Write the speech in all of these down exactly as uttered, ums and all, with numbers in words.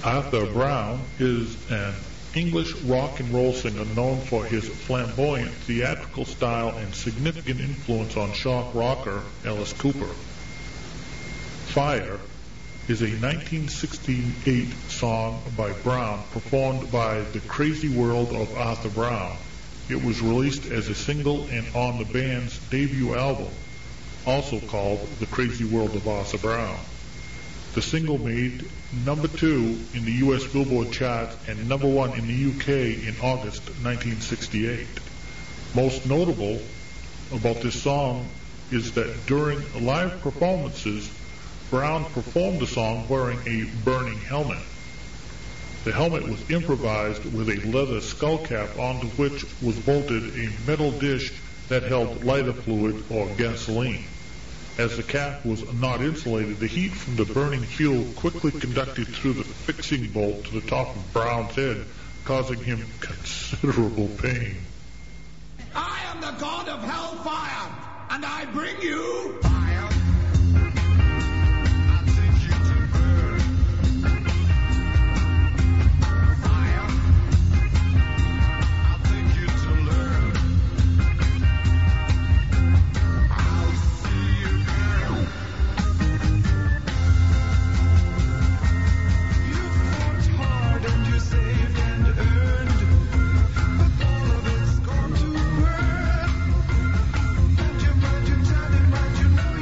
Arthur Brown is an English rock and roll singer known for his flamboyant theatrical style and significant influence on shock rocker Alice Cooper. Fire is a nineteen sixty-eight song by Brown performed by The Crazy World of Arthur Brown. It was released as a single and on the band's debut album, also called The Crazy World of Arthur Brown. The single made number two in the U S Billboard charts and number one in the U K in August nineteen sixty-eight. Most notable about this song is that during live performances, Brown performed the song wearing a burning helmet. The helmet was improvised with a leather skull cap onto which was bolted a metal dish that held lighter fluid or gasoline. As the cap was not insulated, the heat from the burning fuel quickly conducted through the fixing bolt to the top of Brown's head, causing him considerable pain. I am the god of hellfire, and I bring you fire. You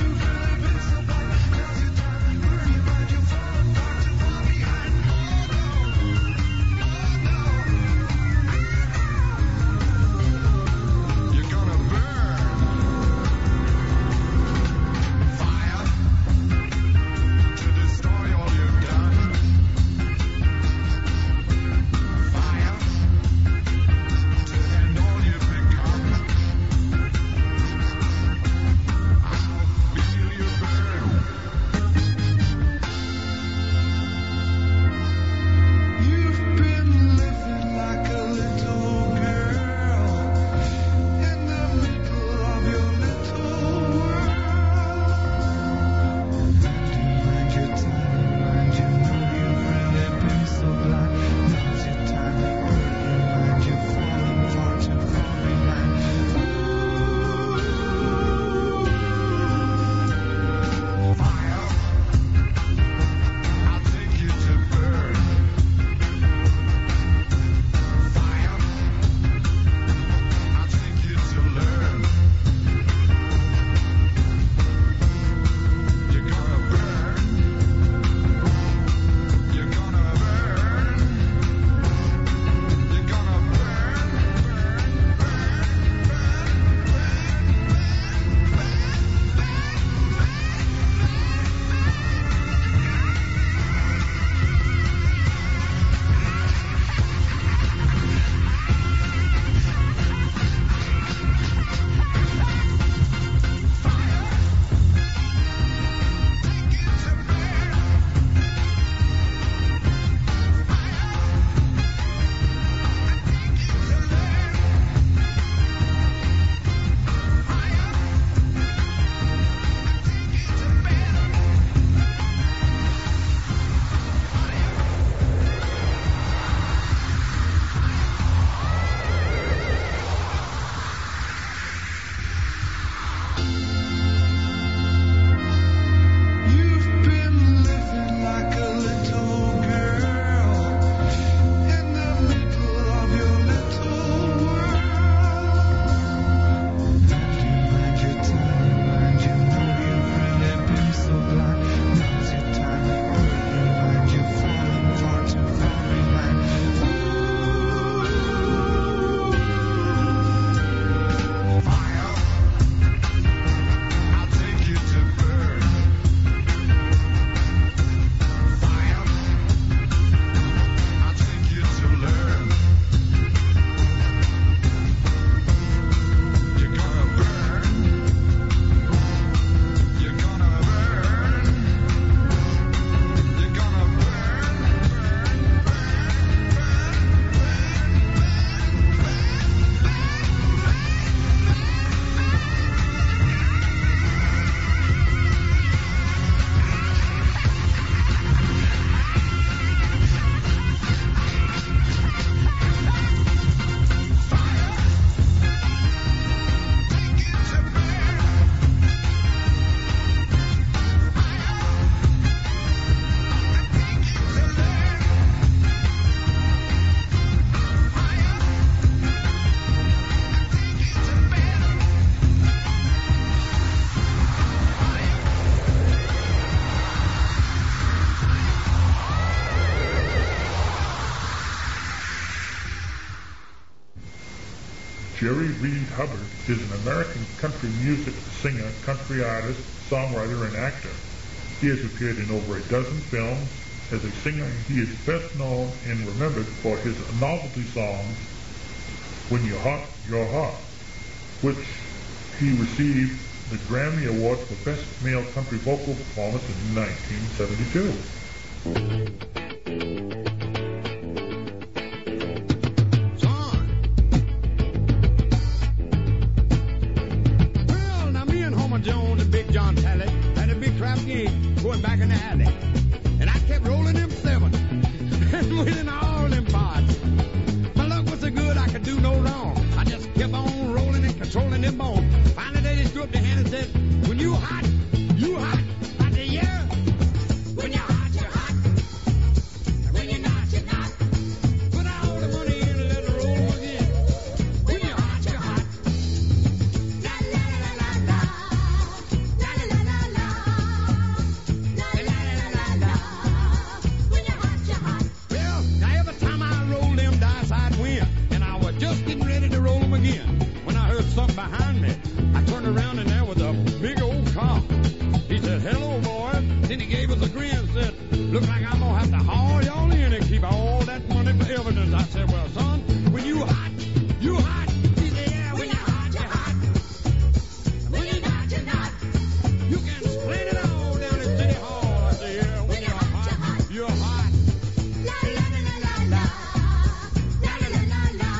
Jerry Reed Hubbard is an American country music singer, country artist, songwriter, and actor. He has appeared in over a dozen films. As a singer, he is best known and remembered for his novelty songs, When You're Hot, You're Hot, which he received the Grammy Award for Best Male Country Vocal Performance in nineteen seventy-two. Well, now me and Homer Jones and Big John Talley had a big crap game going back in the alley. And I kept rolling them seven and winning all them parts. My luck was so good I could do no wrong. I just kept on rolling and controlling them bones. Finally they just threw up their hand and said, when you hot, you hot. I said, yeah. When you're hot, you're hot. And when you're not, you're not. Put all the money in and let it roll again. When you're hot, you're hot. La la la la la. La la la la la. La la la la la. When you're hot, you're hot. Well, now every time I roll them dice, I'd win. And I was just getting ready to roll them again when I heard something behind me. I turned around and there was a big old car. He said, hello, boy. Then he gave us a grin and said, look like I'm going to have to haul y'all in and keep all that money for evidence. I said, well, son, when you hot, you hot. He said, yeah, when you're hot, you're hot. When you're not, you're not. You can explain it all down at City Hall. I said, yeah, when you're hot, you're hot. La la la la la la. La la la la la.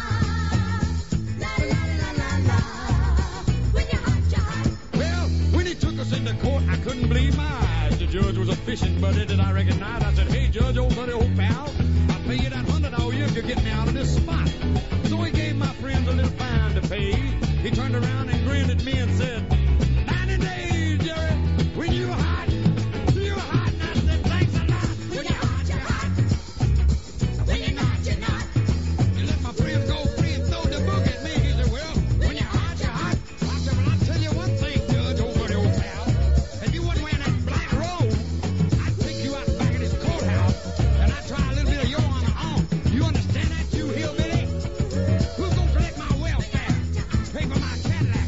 La la la la la. When you're hot, you're hot. Well, when he took us into court, I couldn't believe my eyes. The judge was a fishing buddy that I recognized. I said, hey, Judge, old buddy, old pal, I'll pay you that hundred all year if you get me out of this spot. So he gave my friends a little fine to pay. He turned around and grinned at me and said, ninety days, Jerry, when you hot, you hot. And I said, thanks a lot. When you're hot, you're hot. When you're not, you're not. You let my friends go free and throw the book at me. He said, well, when you're hot, you're hot. I said, well, I'll tell you one thing, Judge, old buddy, old pal. If you wasn't wearing that black robe, I'd take you out back of this courthouse and I'd try a little bit of your honor on. You understand that, you hillbilly? Who's gonna collect my welfare? Pay for my Cadillac?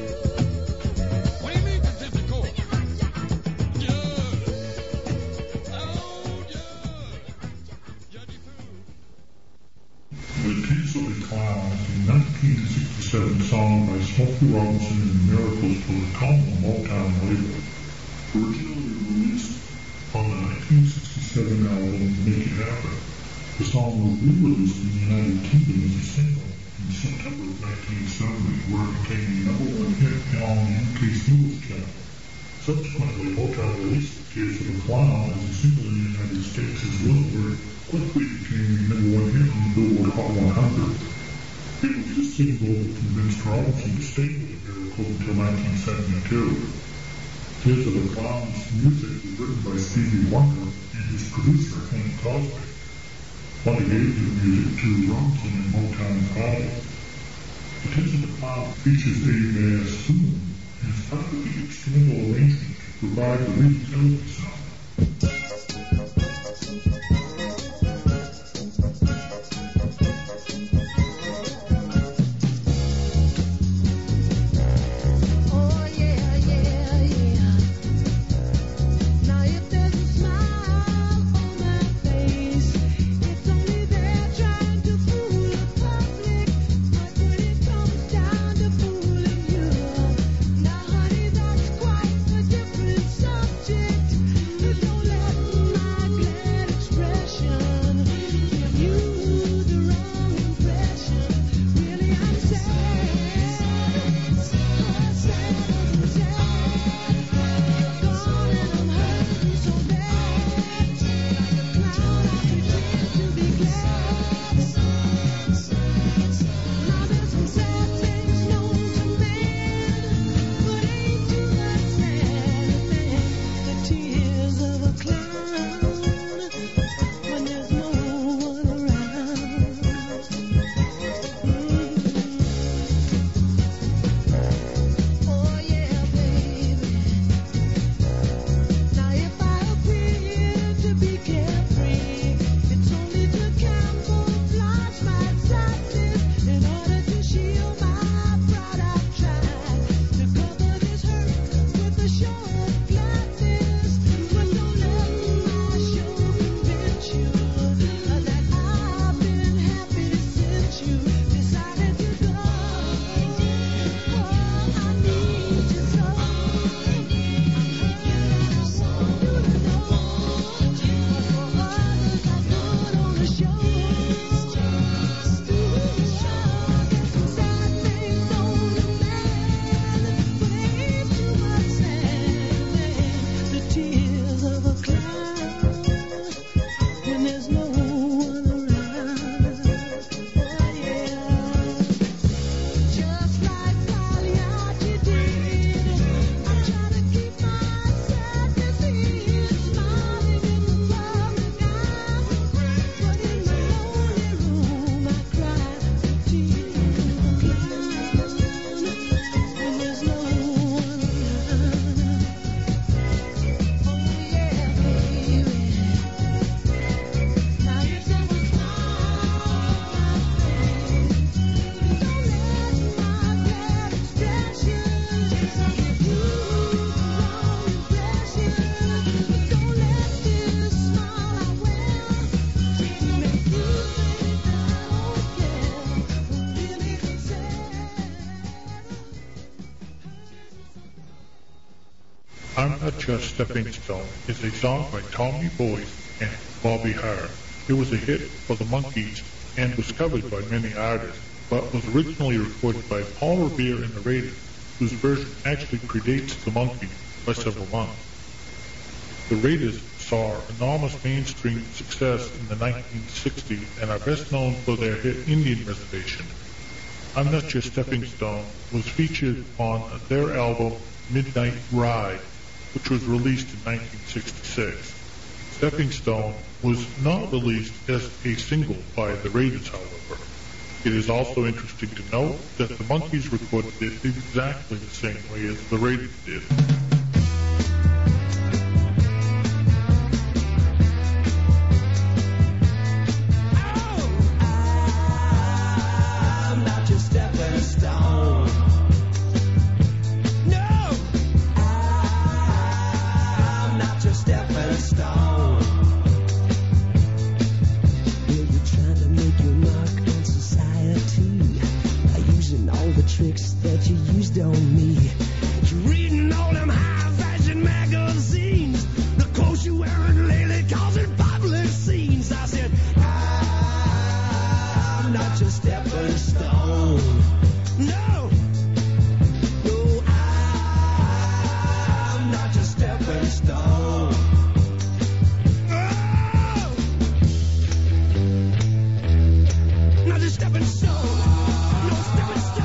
What do you mean, contempt of court? Judge. Oh, Judge. Judgy Pooh. The Tease of the Clowns, a nineteen sixty-seven song by Smokey Robinson and Miracles for the Column Motown label. Originally released on the nineteen sixty-seven album Make It Happen, the song was re-released in the United Kingdom as a single in September of nineteen seventy, where it became the number one hit on the U K singles chart. Subsequently, Motown released the Tears of the Clown as a single in the United States as well, where it quickly became the number one hit on the Billboard Hot one hundred. It was this single that convinced Robinson to stay with Miracles until nineteen seventy-two. Tears of the Clown's music was written by Stevie Wonder and his producer, Hank Crosby. Wonder gave the music to Robinson and Motown's body. The Tears of the Clown features a bassoon and is part of the instrumental arrangement to provide the readability sound. Oh yeah, yeah, yeah. Now if there's a smile on my face, it's only there trying to fool the public. But when it comes down to fooling you, now honey, that's quite a different subject. Not Just Stepping Stone is a song by Tommy Boyce and Bobby Hart. It was a hit for the Monkees and was covered by many artists, but was originally recorded by Paul Revere and the Raiders, whose version actually predates the Monkees by several months. The Raiders saw enormous mainstream success in the nineteen sixties and are best known for their hit Indian Reservation. I'm Not Your Stepping Stone was featured on their album Midnight Ride, which was released in nineteen sixty-six. Stepping Stone was not released as a single by the Raiders, however. It is also interesting to note that the Monkees recorded it exactly the same way as the Raiders did. Tricks that you used on me. You're reading all them high-fashion magazines. The clothes you wearing lately causing public scenes. I said, I'm not your stepping stone. No, no, I'm not your stepping stone. Oh, not your stepping stone. No stepping stone.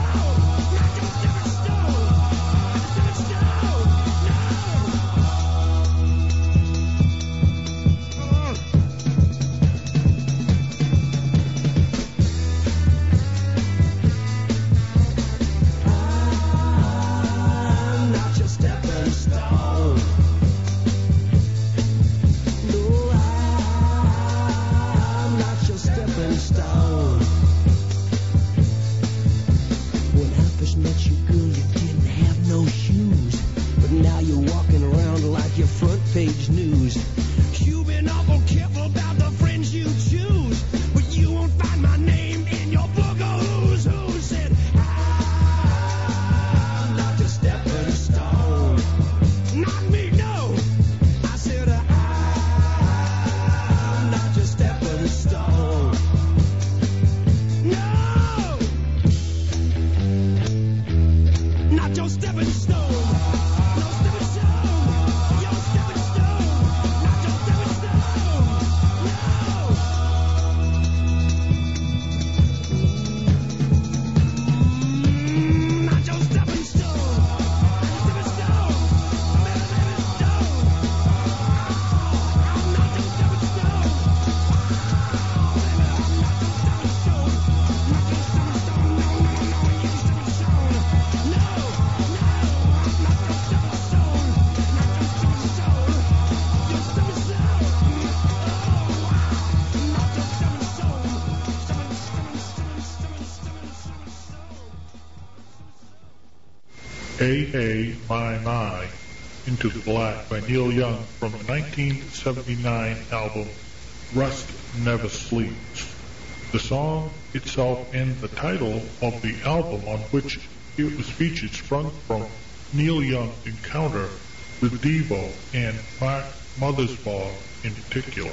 Hey Hey My My, Into the Black by Neil Young from the nineteen seventy-nine album Rust Never Sleeps. The song itself and the title of the album on which it was featured sprung from Neil Young's encounter with Devo and Mark Mothersbaugh in particular.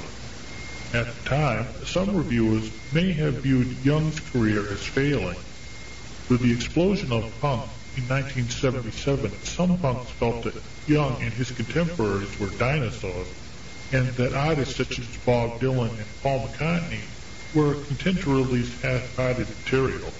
At the time, some reviewers may have viewed Young's career as failing. With the explosion of punk in nineteen seventy-seven, some punks felt that Young and his contemporaries were dinosaurs, and that artists such as Bob Dylan and Paul McCartney were content to release half-hearted material.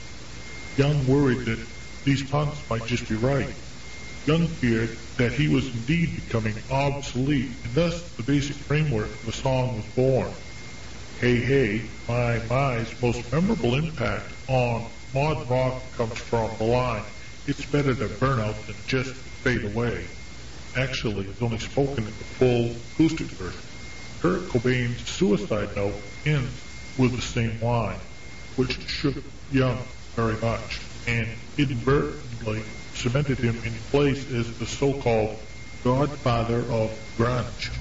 Young worried that these punks might just be right. Young feared that he was indeed becoming obsolete, and thus the basic framework of the song was born. Hey Hey My My's most memorable impact on modern rock comes from the line, "It's better to burn out than just fade away." Actually, it's only spoken in the full acoustic version. Kurt Cobain's Suicide Note ends with the same line, which shook Young very much, and inadvertently cemented him in place as the so-called godfather of grunge.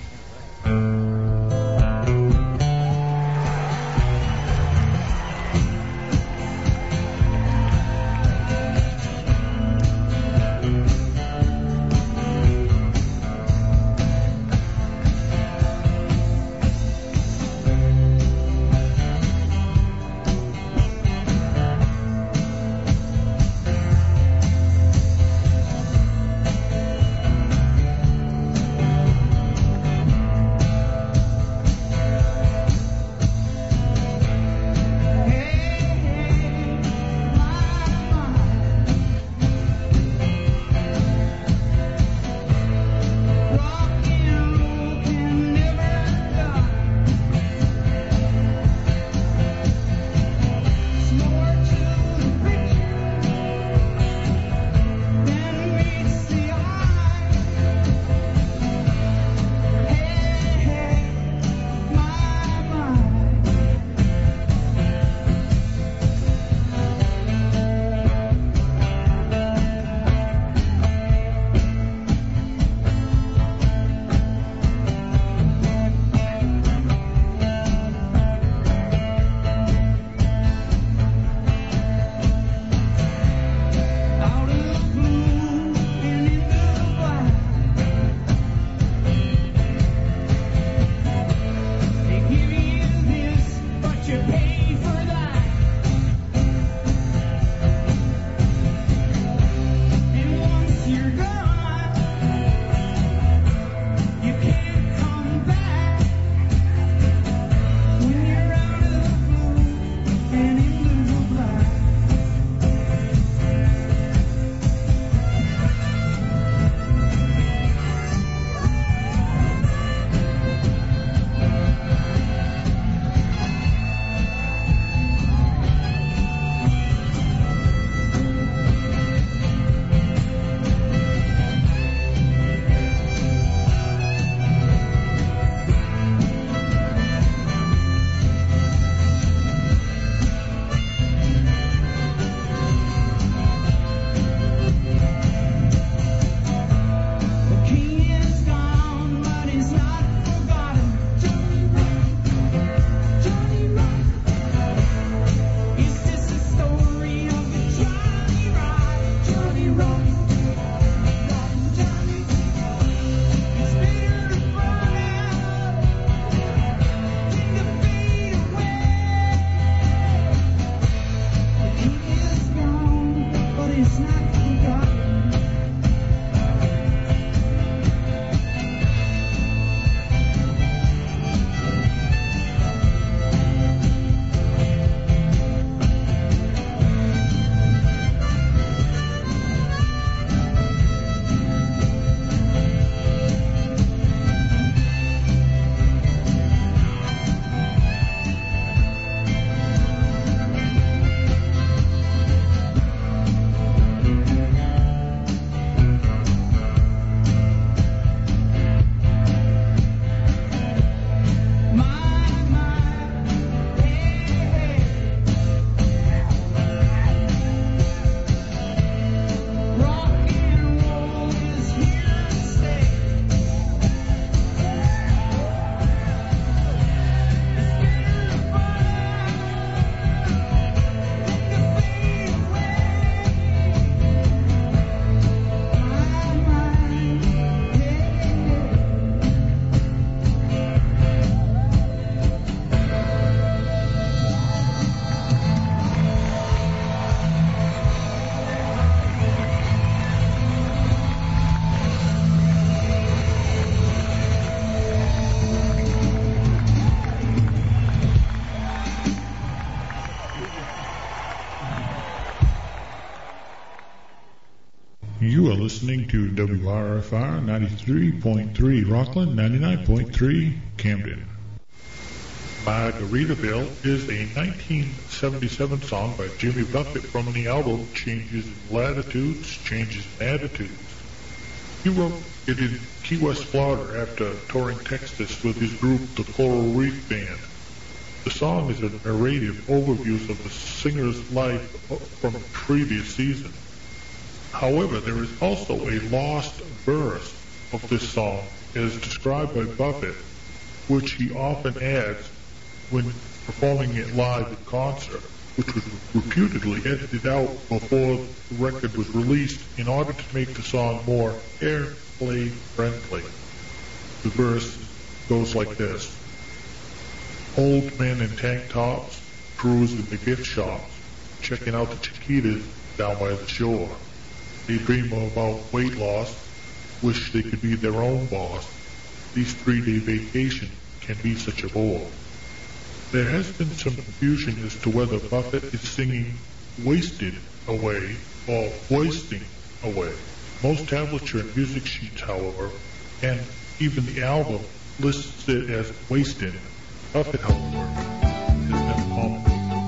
listening to W R F R ninety-three point three Rockland, ninety-nine point three Camden. Margaritaville is a nineteen seventy-seven song by Jimmy Buffett from the album Changes in Latitudes, Changes in Attitudes. He wrote it in Key West, Florida after touring Texas with his group, the Coral Reef Band. The song is a narrative overview of the singer's life from the previous season. However, there is also a lost verse of this song as described by Buffett, which he often adds when performing it live in concert, which was reputedly edited out before the record was released in order to make the song more airplay friendly. The verse goes like this. Old men in tank tops cruise in the gift shops, checking out the chiquitas down by the shore. They dream about weight loss, wish they could be their own boss. These three-day vacations can be such a bore. There has been some confusion as to whether Buffett is singing wasted away or wasting away. Most tablature and music sheets, however, and even the album lists it as wasted. Buffett, however, has been common.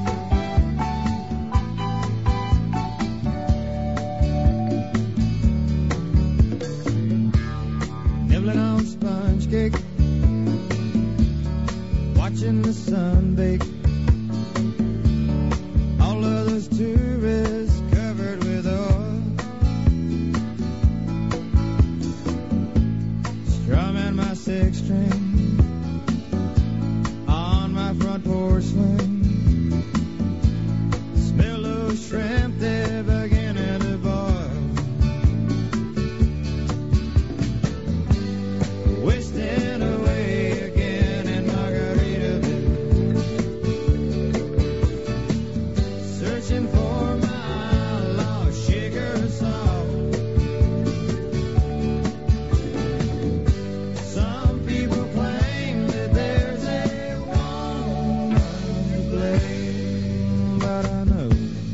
Nibbling on sponge cake, watching the sun bake. All of those tourists covered with oil, strumming my six string on my front porch swing. Smell those shrimp, they're beginning to boil. Wasting away again in Margaritaville, searching for my lost sugar salt. Some people claim that there's a woman to blame, but I know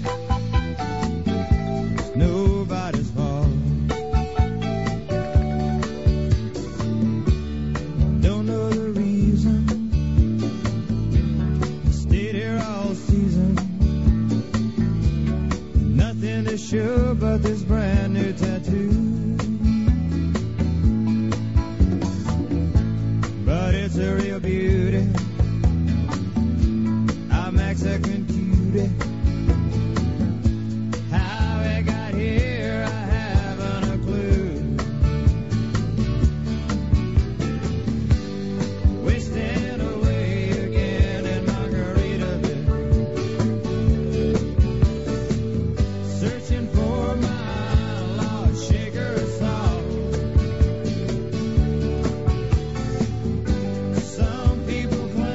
it's nobody's fault. Don't know the reason, stayed here all season. Nothing to show but this brand new tattoo. But it's a real beauty, a Mexican cutie. How it got here, I haven't a clue. Wasting away again in Margaritaville, searching for my lost sugar salt. Some people claim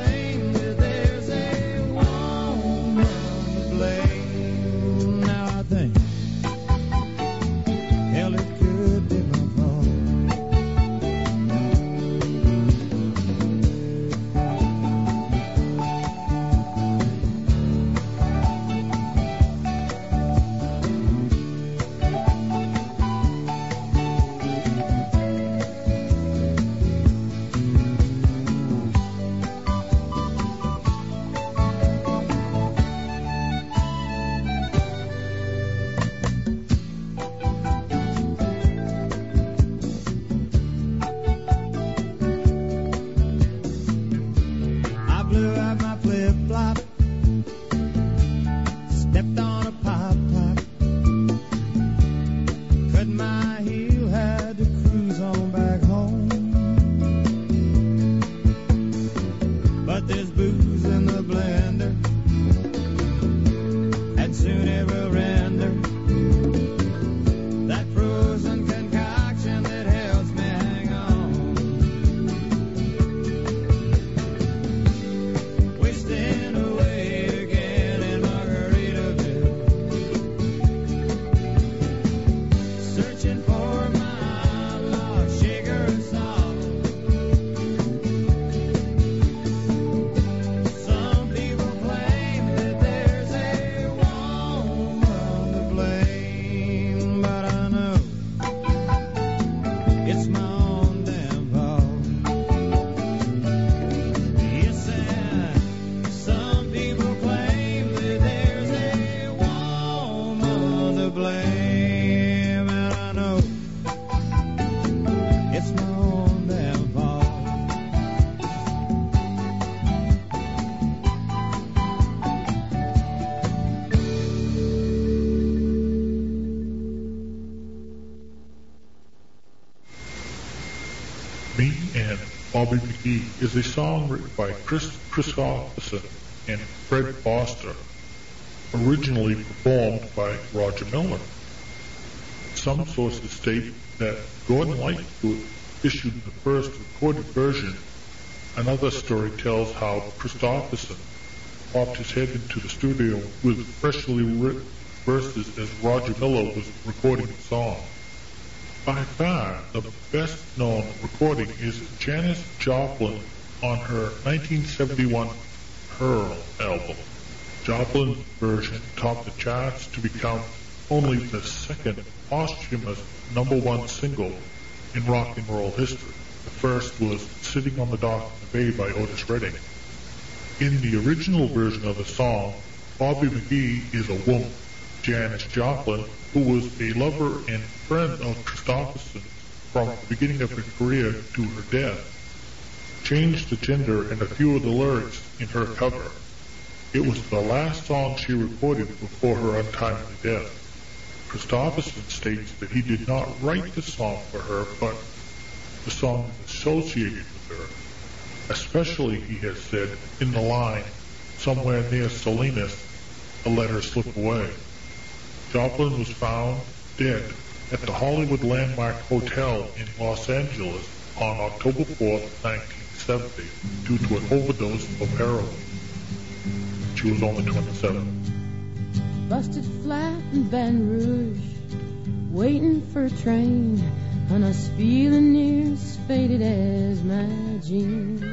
Bobby McGee is a song written by Chris Christopherson and Fred Foster, originally performed by Roger Miller. Some sources state that Gordon Lightfoot issued the first recorded version. Another story tells how Christopherson popped his head into the studio with freshly written verses as Roger Miller was recording the song. By far, the best-known recording is Janis Joplin on her nineteen seventy-one Pearl album. Joplin's version topped the charts to become only the second posthumous number one single in rock and roll history. The first was Sitting on the Dock of the Bay by Otis Redding. In the original version of the song, Bobby McGee is a woman. Janis Joplin, who was a lover and friend of Christopherson from the beginning of her career to her death, changed the gender and a few of the lyrics in her cover. It was the last song she recorded before her untimely death. Christopherson states that he did not write the song for her, but the song is associated with her. Especially, he has said, in the line, somewhere near Salinas, a letter slipped away. Joplin was found dead at the Hollywood Landmark Hotel in Los Angeles on October fourth, nineteen seventy, due to an overdose of heroin. She was only twenty-seven. Busted flat in Baton Rouge, waiting for a train, and I was feeling near as faded as my jeans.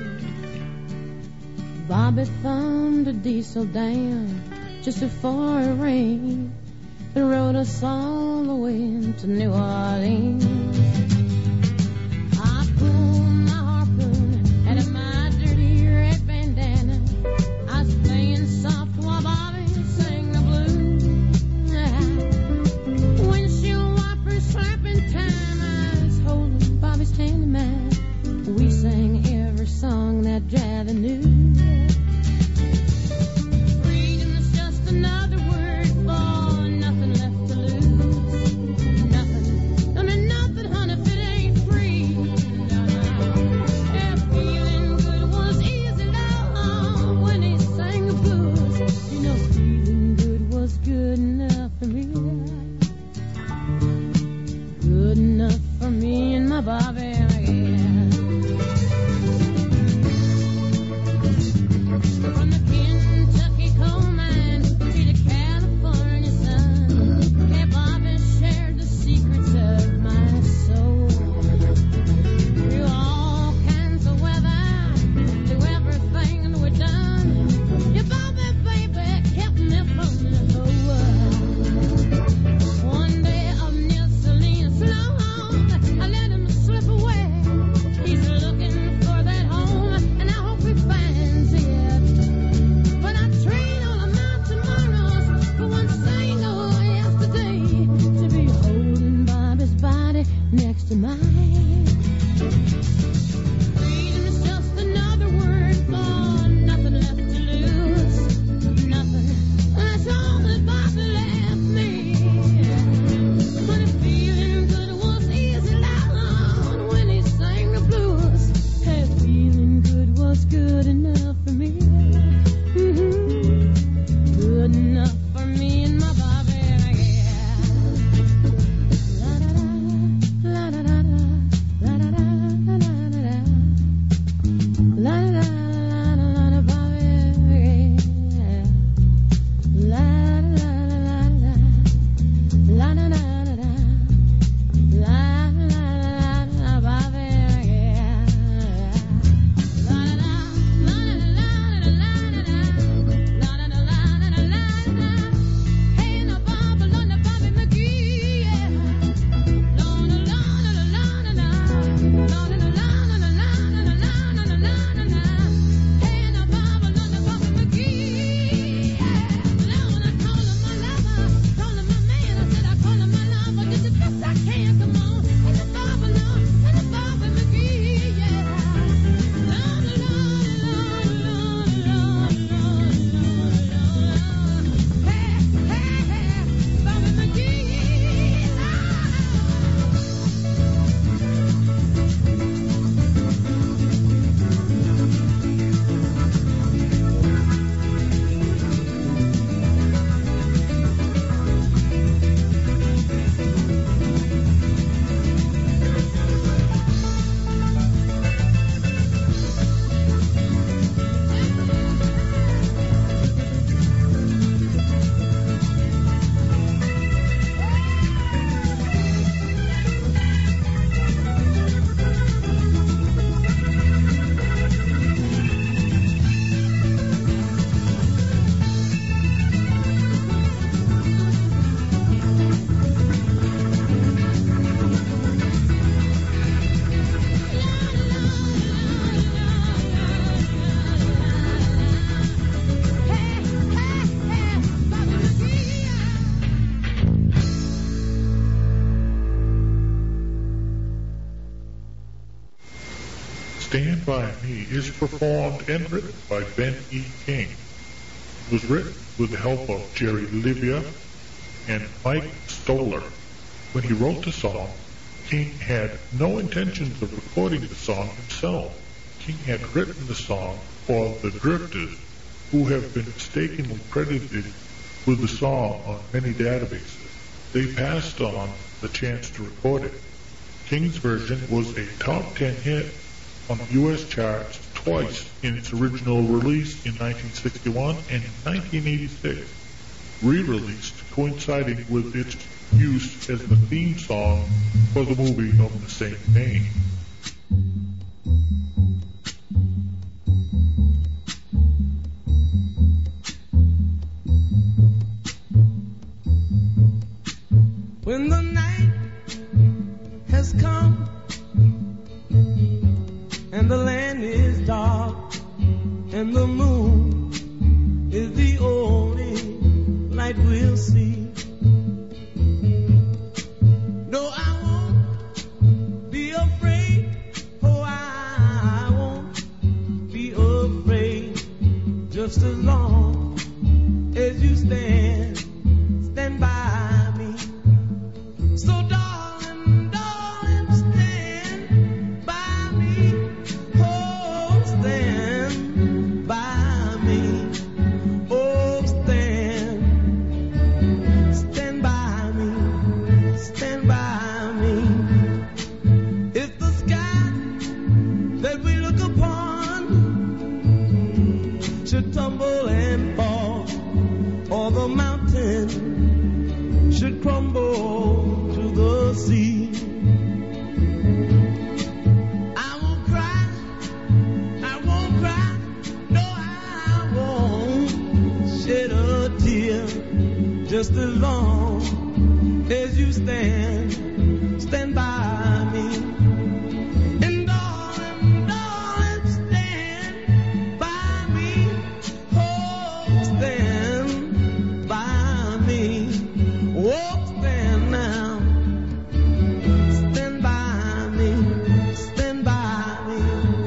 Bobby thumbed a diesel down just before it rained, and rode us all the way to New Orleans. I pulled my harpoon out of my dirty red bandana. I was playing soft while Bobby sang the blues. Windshield wipers slapping time, I was holding Bobby's hand in mine. We sang every song that Javi knew. Freedom is just another word for nothing left to lose. Nothing, don't mean nothing, honey, if it ain't free. No, no. Yeah, feeling good was easy, love, when he sang the blues. You know, feeling good was good enough for me. Good enough for me and my Bobby, yeah. by Me is performed and written by Ben E. King. It was written with the help of Jerry Livia and Mike Stoller. When he wrote the song, King had no intentions of recording the song himself. King had written the song for the Drifters, who have been mistakenly credited with the song on many databases. They passed on the chance to record it. King's version was a top ten hit on the U S charts twice in its original release in nineteen sixty-one and in nineteen eighty-six, re-released coinciding with its use as the theme song for the movie of the same name. When the night has come and the land is dark and the moon is the only light we'll see. No, I won't be afraid. Oh, I won't be afraid. Just as long as you stand, stand by me. So darling, darling, stand by me. Oh, stand by me. Oh, stand, stand by me. Stand by me. If the sky that we look upon should tumble and fall, or the mountain should crumble to the sea, I won't cry, I won't cry, no, I won't shed a tear, just as long as you stand, stand by me. And darling, darling, stand by me, oh, stand by me. Oh, stand now. Stand by me. Stand by me.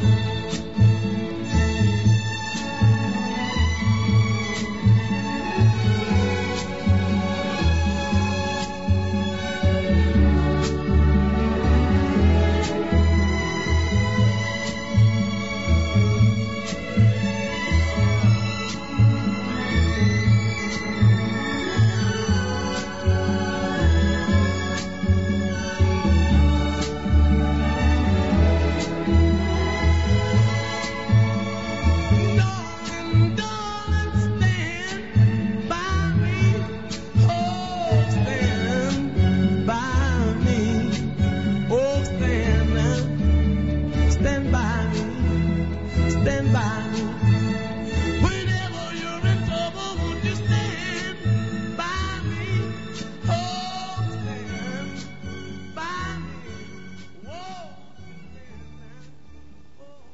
Darling, darling, stand by me. Oh, stand by me. Oh, stand now. Stand by me. Stand by me. Whenever you're in trouble, won't you stand by me? Oh, stand by me. Whoa, stand now.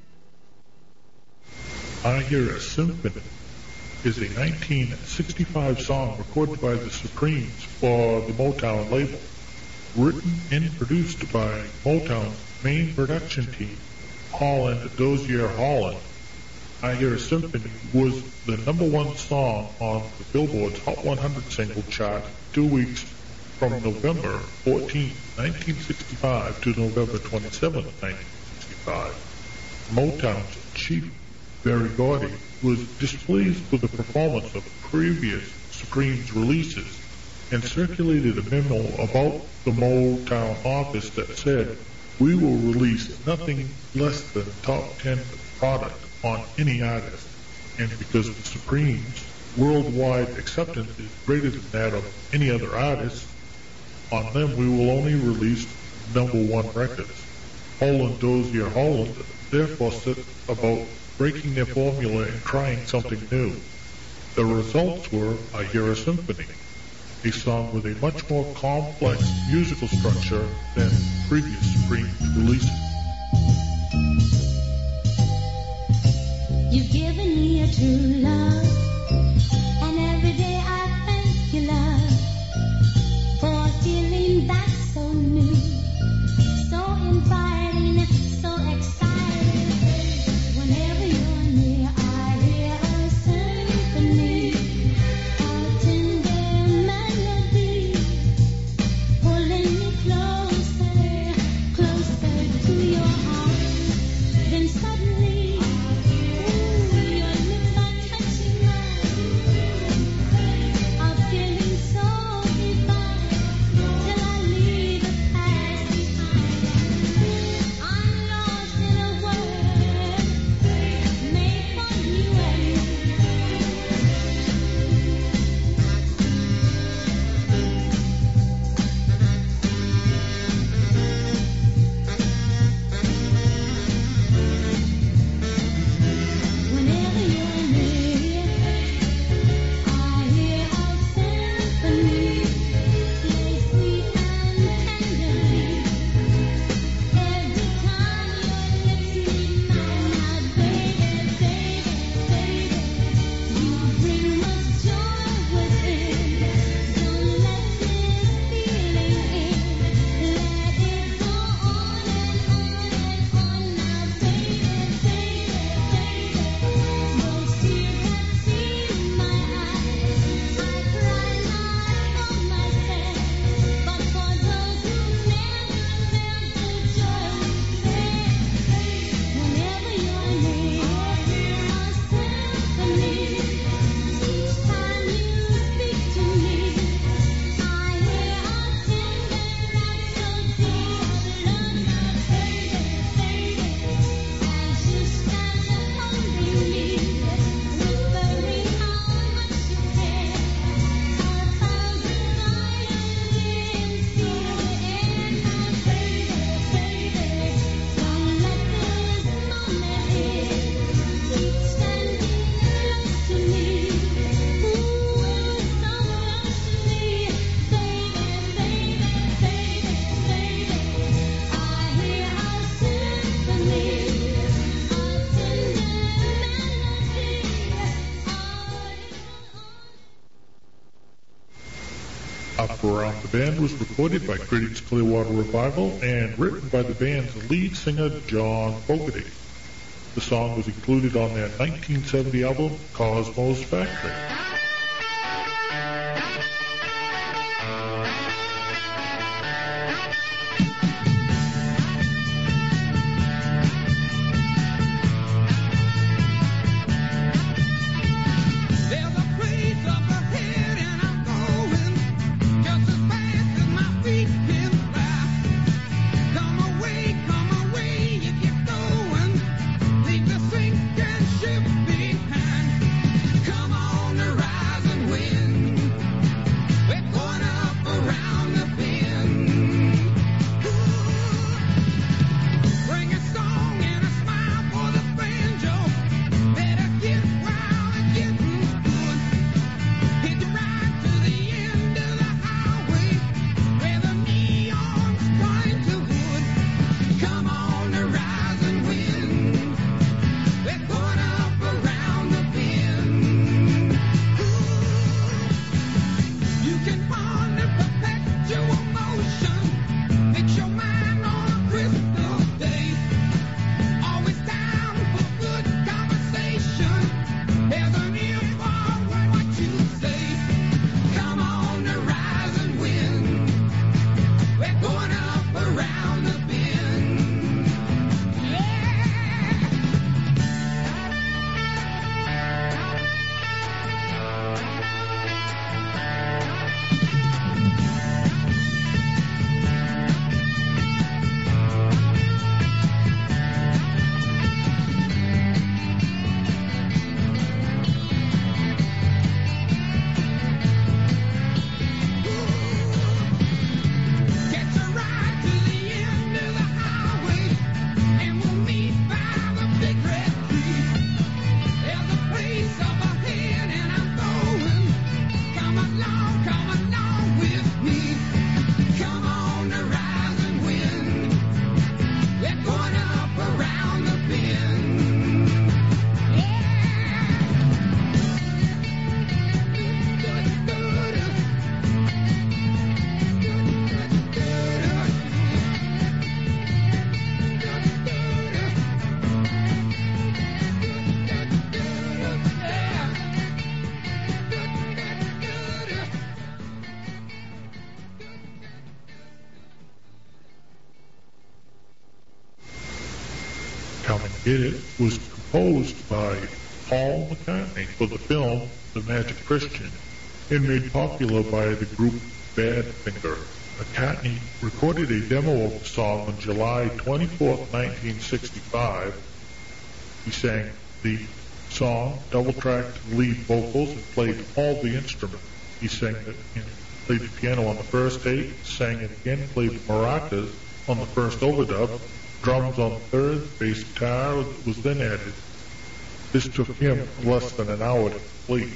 I Hear a Symphony is a nineteen sixty-five song recorded by the Supremes for the Motown label. Written and produced by Motown's main production team, Holland Dozier Holland, I Hear a Symphony was the number one song on the Billboard's Hot one hundred single chart two weeks from November fourteenth, nineteen sixty-five to November twenty-seventh, nineteen sixty-five. Motown's chief, Berry Gordy, was displeased with the performance of previous Supremes releases and circulated a memo about the Motown office that said, "We will release nothing less than top ten product on any artist, and because the Supremes' worldwide acceptance is greater than that of any other artist, on them we will only release number one records." Holland Dozier Holland therefore set about breaking their formula and trying something new. The results were I Hear a Symphony, a song with a much more complex musical structure than previous Supremes releases. You've given me a true love, and every day I thank you, love, for a feeling that's so new, so inviting, so exciting. Around the Band was recorded by Critics Clearwater Revival and written by the band's lead singer, John Fogerty. The song was included on their nineteen seventy album, Cosmo's Factory. Come and Get It was composed by Paul McCartney for the film The Magic Christian and made popular by the group Badfinger. McCartney recorded a demo of the song on July twenty-fourth, nineteen sixty-five. He sang the song, double-tracked lead vocals, and played all the instruments. He sang it, you know, played the piano on the first take, sang it again, played maracas on the first overdub, drums on the third, bass guitar was then added. This took him less than an hour to complete.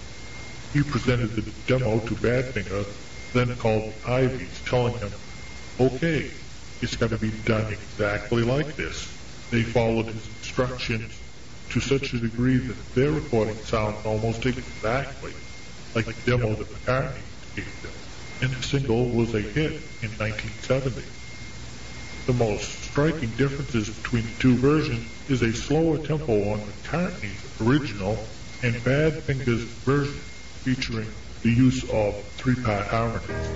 He presented the demo to Badfinger, then called the Ivies, telling him, okay, it's got to be done exactly like this. They followed his instructions to such a degree that their recording sounded almost exactly like the demo that McCartney gave them, and the single was a hit in nineteen seventy. The most striking differences between the two versions is a slower tempo on McCartney's original and Badfinger's version, featuring the use of three-part harmonies.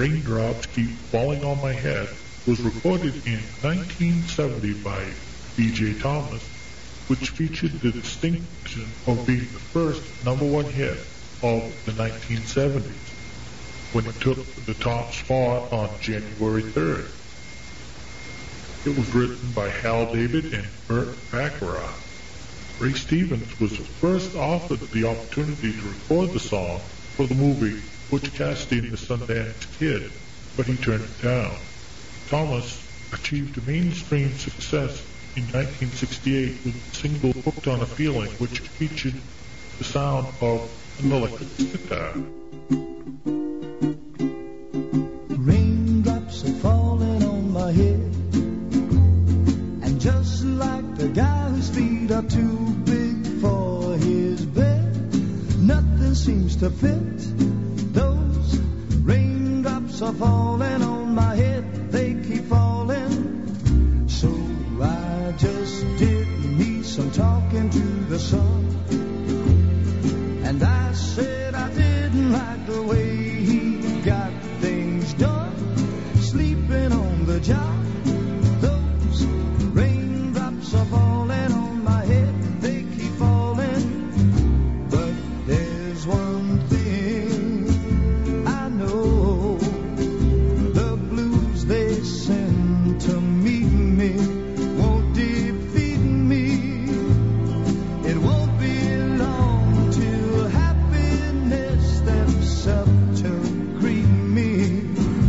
Raindrops Keep Falling on My Head was recorded in nineteen seventy by B J Thomas, which featured the distinction of being the first number one hit of the nineteen seventies, when it took the top spot on January third. It was written by Hal David and Burt Bacharach. Ray Stevens was first offered the opportunity to record the song for the movie Butch Cassidy and the Sundance Kid, but he turned it down. Thomas achieved mainstream success in nineteen sixty-eight with the single Hooked on a Feeling, which featured the sound of an electric guitar. Raindrops are falling on my head, and just like the guy whose feet are too big for his bed, nothing seems to fit. Those raindrops are falling on my head, they keep falling. So I just did me some talking to the sun, and I said I didn't like the way he got things done, sleeping on the job. Those raindrops are falling on my head, they keep falling. But there's one thing I know, the blues they send to meet me won't defeat me. It won't be long till happiness steps up to greet me.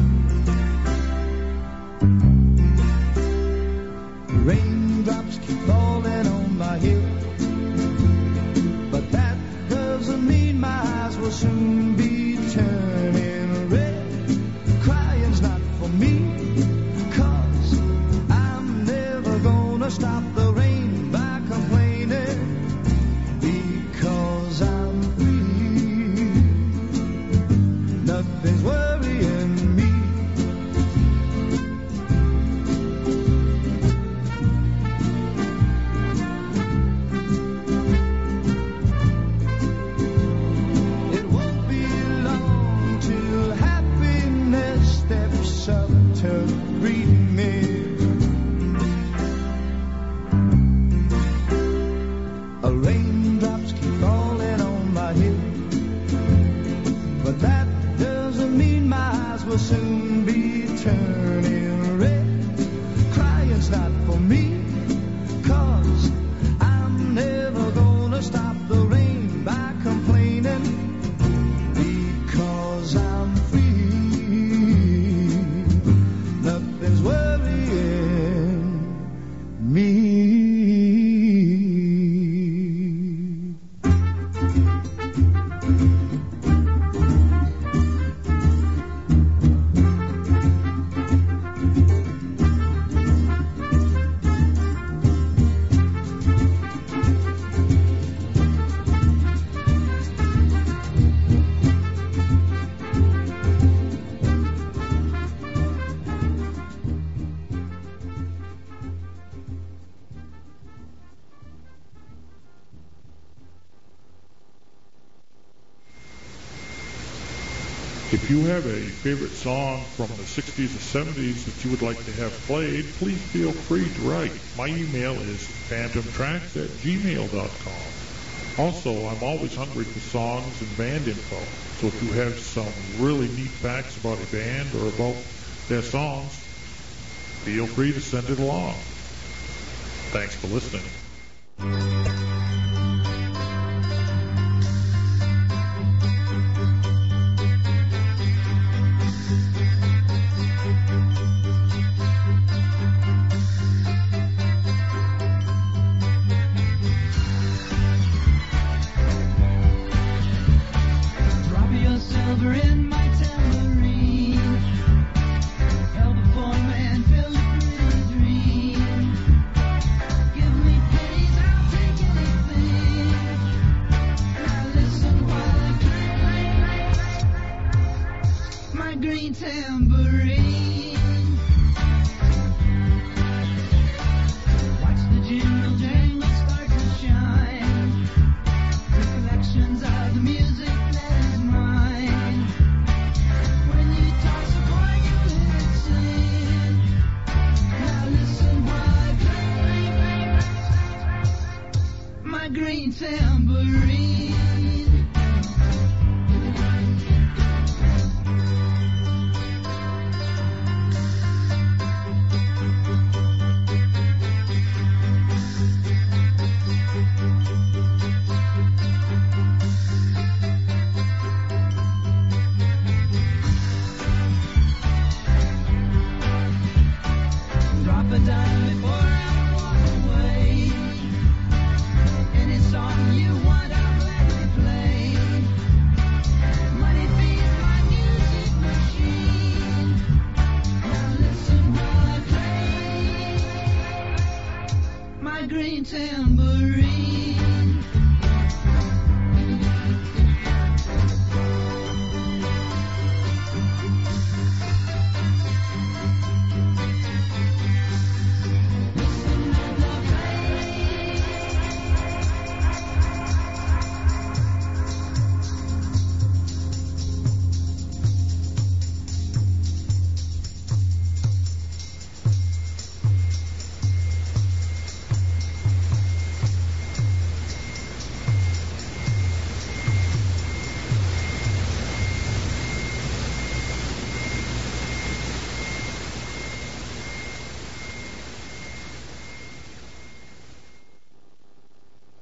Raindrops keep falling on my head, but that doesn't mean my eyes will soon be turning red. Crying's not for me, 'cause I'm never gonna stop the rain by complaining, because I'm free. Nothing's worrying me. It won't be long till happiness steps up to greet me. A raindrops keep falling on my head, but that doesn't mean my eyes will soon be turning red. Crying's not for me, 'cause I'm never gonna stop the rain by complaining, because I'm free. Nothing's worrying me. If you have a favorite song from the sixties or seventies that you would like to have played, please feel free to write. My email is phantom tracks at gmail dot com. Also, I'm always hungry for songs and band info, so if you have some really neat facts about a band or about their songs, feel free to send it along. Thanks for listening. Drop your silver in my tambourine. Help a poor man build a pretty dream. Give me pennies, I'll take green tambourine. Drop a dime before I walk away. Any song you want, I'll gladly play. Money feeds my music machine. Now listen while I play my green tambourine.